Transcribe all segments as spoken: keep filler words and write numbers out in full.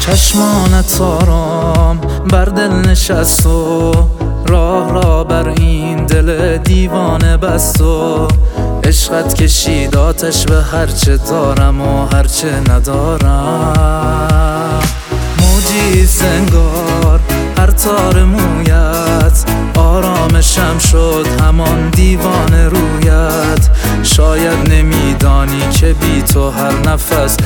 چشمانت آرام بر دل نشست و راه را بر این دل دیوانه بست و عشقت کشید آتش به هرچه دارم و هرچه ندارم. موجی سنگار هر تار مویت، آرامشم شد همان دیوانه رویت. شاید نمیدانی که بی تو هر نفس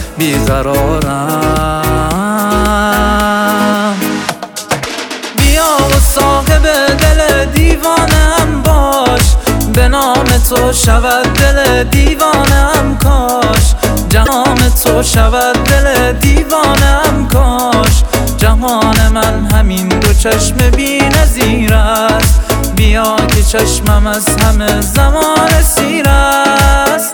بیقرارم. بیا و صاحب دل دیوانم باش، به نام تو شود دل دیوانم کاش. جهان تو شود دل دیوانم کاش. جهان من همین دو چشم بی نظیر است. بیا که چشمم از همه زمان سیر است.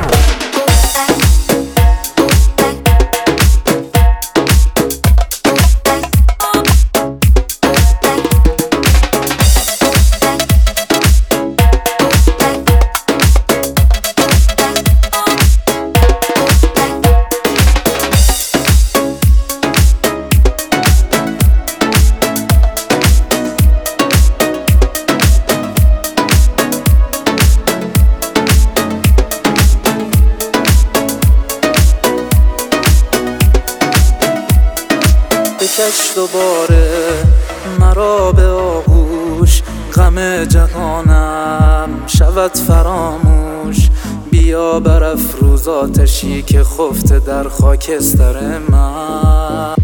بکش دوباره مرا به آغوش، غم جهانم شود فراموش. بیا برافروز آتشی که خفته در خاکستر من.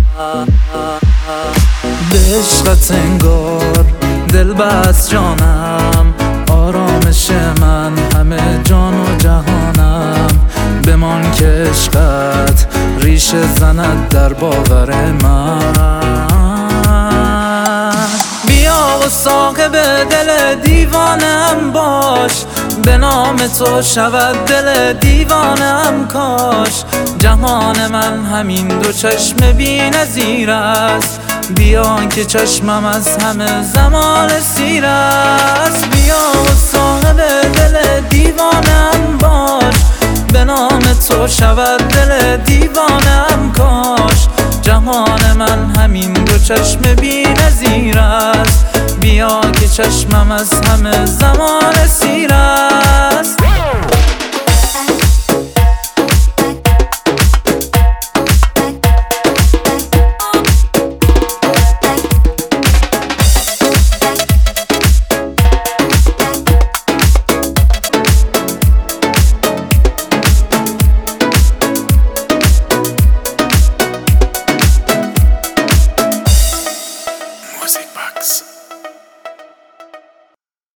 به عشقت انگار دل بست جانم، آرامش من همه جان و جهانم. بمان که عشقت ریشه زند در باور من. بیا و صاحب دل دیوانم باش، به نام تو شود دل دیوانم کاش. جهان من همین دو چشم بی نظیر است. بیا که چشمم از همه زمان سیر است. بیا و صاحب دل دیوانم باش، به نام تو شود دل دیوانم کاش. جهان من همین دو چشم بی نظیر است. بیا که چشمم از همه زمان سیر است. Music Box.